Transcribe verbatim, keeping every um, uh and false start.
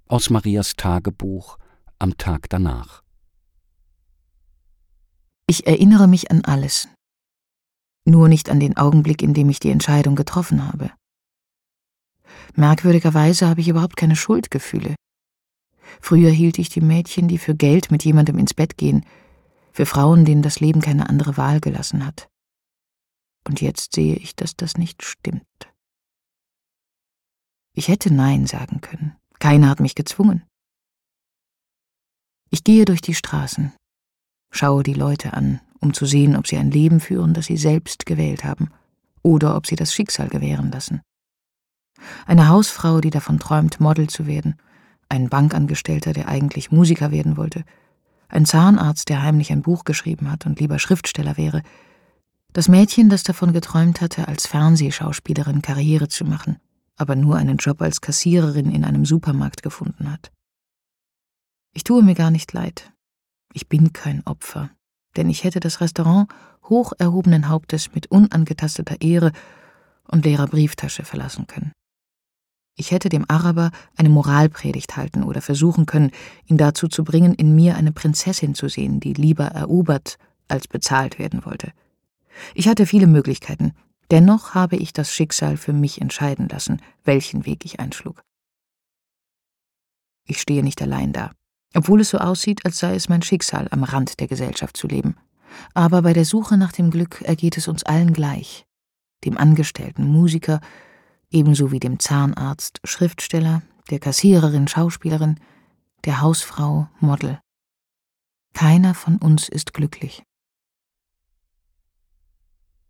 Aus Marias Tagebuch am Tag danach. Ich erinnere mich an alles. Nur nicht an den Augenblick, in dem ich die Entscheidung getroffen habe. Merkwürdigerweise habe ich überhaupt keine Schuldgefühle. Früher hielt ich die Mädchen, die für Geld mit jemandem ins Bett gehen, für Frauen, denen das Leben keine andere Wahl gelassen hat. Und jetzt sehe ich, dass das nicht stimmt. Ich hätte Nein sagen können. Keiner hat mich gezwungen. Ich gehe durch die Straßen, schaue die Leute an, um zu sehen, ob sie ein Leben führen, das sie selbst gewählt haben, oder ob sie das Schicksal gewähren lassen. Eine Hausfrau, die davon träumt, Model zu werden, ein Bankangestellter, der eigentlich Musiker werden wollte, ein Zahnarzt, der heimlich ein Buch geschrieben hat und lieber Schriftsteller wäre, das Mädchen, das davon geträumt hatte, als Fernsehschauspielerin Karriere zu machen, aber nur einen Job als Kassiererin in einem Supermarkt gefunden hat. Ich tue mir gar nicht leid. Ich bin kein Opfer, denn ich hätte das Restaurant hoch erhobenen Hauptes mit unangetasteter Ehre und leerer Brieftasche verlassen können. Ich hätte dem Araber eine Moralpredigt halten oder versuchen können, ihn dazu zu bringen, in mir eine Prinzessin zu sehen, die lieber erobert als bezahlt werden wollte. Ich hatte viele Möglichkeiten, dennoch habe ich das Schicksal für mich entscheiden lassen, welchen Weg ich einschlug. Ich stehe nicht allein da, obwohl es so aussieht, als sei es mein Schicksal, am Rand der Gesellschaft zu leben. Aber bei der Suche nach dem Glück ergeht es uns allen gleich, dem Angestellten, Musiker, ebenso wie dem Zahnarzt, Schriftsteller, der Kassiererin, Schauspielerin, der Hausfrau, Model. Keiner von uns ist glücklich.